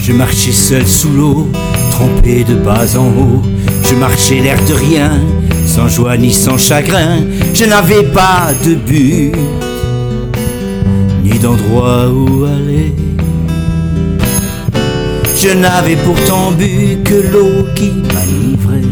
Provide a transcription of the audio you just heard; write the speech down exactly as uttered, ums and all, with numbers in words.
Je marchais seul sous l'eau, trempé de bas en haut. Je marchais l'air de rien, sans joie ni sans chagrin. Je n'avais pas de but, ni d'endroit où aller. Je n'avais pourtant bu que l'eau qui m'enivrait.